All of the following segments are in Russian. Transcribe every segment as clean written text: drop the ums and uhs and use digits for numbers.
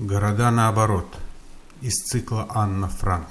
Города наоборот. Из цикла Анна Франк.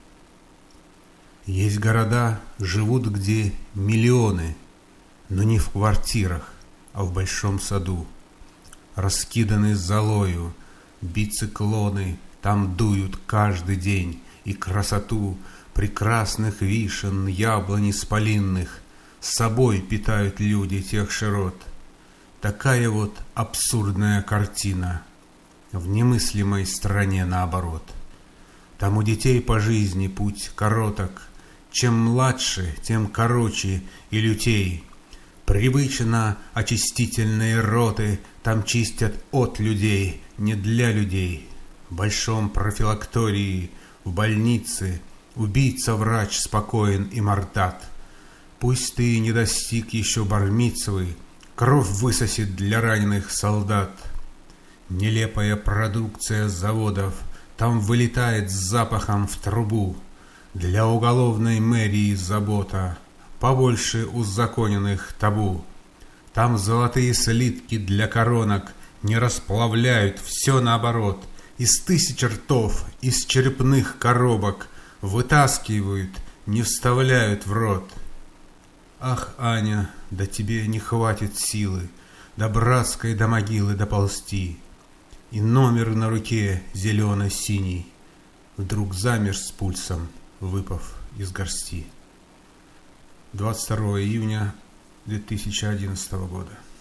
Есть города, живут где миллионы, но не в квартирах, а в большом саду. Раскиданы золою, бициклоны там дуют каждый день, и красоту прекрасных вишен, яблонь исполинных с собой питают люди тех широт. Такая вот абсурдная картина в немыслимой стране наоборот. Там у детей по жизни путь короток, чем младше, тем короче и лютей. Привычно очистительные роты там чистят от людей, не для людей. В большом профилактории, в больнице убийца-врач спокоен и мордат. Пусть ты не достиг еще бар-мицвы, кровь высосет для раненых солдат. Нелепая продукция заводов там вылетает с запахом в трубу. Для уголовной мэрии забота, побольше узаконенных табу. Там золотые слитки для коронок не расплавляют, все наоборот. Из тысяч ртов, из черепных коробок вытаскивают, не вставляют в рот. Ах, Аня, да тебе не хватит силы до братской до могилы доползти. И номер на руке зелено-синий вдруг замер с пульсом, выпав из горсти. 22 июня 2011 года.